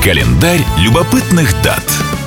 Календарь любопытных дат.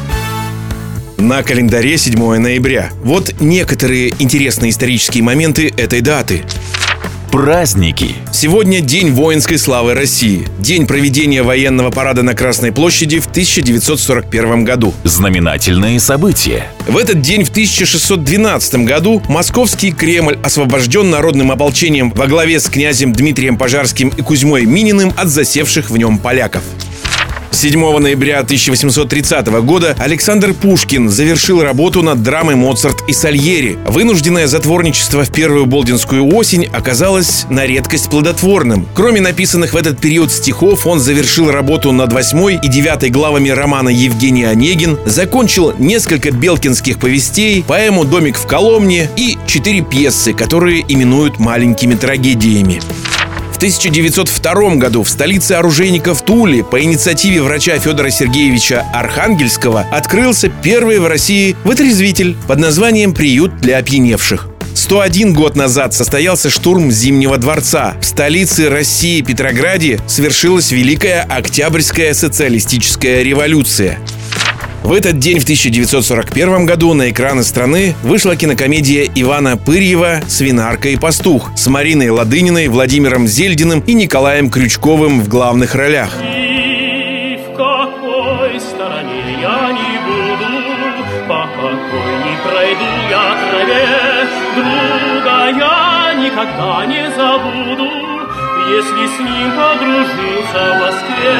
На календаре 7 ноября. Вот некоторые интересные исторические моменты этой даты. Праздники. Сегодня День воинской славы России. День проведения военного парада на Красной площади в 1941 году. Знаменательные события. В этот день в 1612 году Московский Кремль освобожден народным ополчением во главе с князем Дмитрием Пожарским и Кузьмой Мининым от засевших в нем поляков. 7 ноября 1830 года Александр Пушкин завершил работу над драмой «Моцарт и Сальери». Вынужденное затворничество в первую болдинскую осень оказалось на редкость плодотворным. Кроме написанных в этот период стихов, он завершил работу над 8 и 9 главами романа «Евгений Онегин», закончил несколько белкинских повестей, поэму «Домик в Коломне» и 4 пьесы, которые именуют маленькими трагедиями. В 1902 году в столице оружейников Туле по инициативе врача Федора Сергеевича Архангельского открылся первый в России вытрезвитель под названием «Приют для опьяневших». 101 год назад состоялся штурм Зимнего дворца. В столице России Петрограде свершилась Великая Октябрьская социалистическая революция. В этот день, в 1941 году, на экраны страны вышла кинокомедия Ивана Пырьева «Свинарка и пастух» с Мариной Ладыниной, Владимиром Зельдиным и Николаем Крючковым в главных ролях. И в какой стороне я не буду, по какой не пройду я траве, друга я никогда не забуду, если с ним подружился в Москве.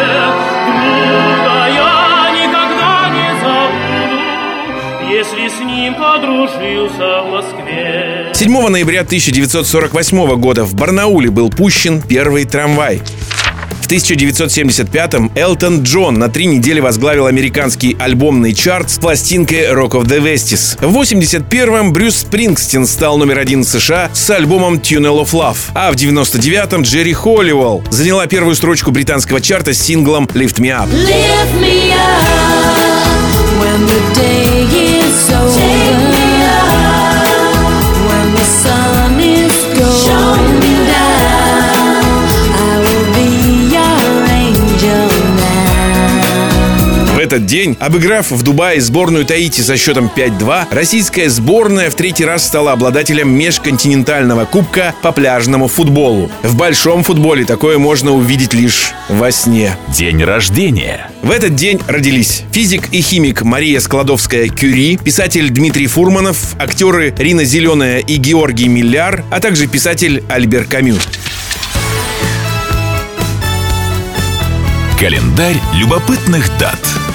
Друга я никогда не забуду, если с ним подружился в Москве. 7 ноября 1948 года в Барнауле был пущен первый трамвай. В 1975-м Элтон Джон на 3 недели возглавил американский альбомный чарт с пластинкой «Rock of the Westies». В 1981-м Брюс Спрингстин стал номер 1 в США с альбомом «Tunnel of Love». А в 1999-м Джерри Холливелл заняла первую строчку британского чарта с синглом «Lift Me Up». Lift me up when the day is over, when the sun is going down, I will be your angel now. В этот день, обыграв в Дубае сборную Таити со счетом 5-2, российская сборная в 3-й раз стала обладателем межконтинентального кубка по пляжному футболу. В большом футболе такое можно увидеть лишь во сне. День рождения. В этот день родились физик и химик Мария Складовская-Кюри, писатель Дмитрий Фурманов, актеры Рина Зеленая и Георгий Милляр, а также писатель Альбер Камю. Календарь любопытных дат.